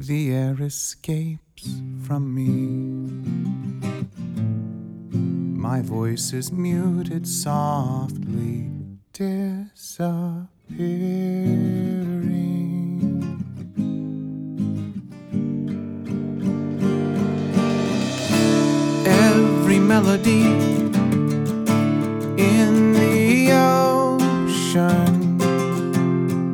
The air escapes from me. My voice is muted, softly disappearing. Every melody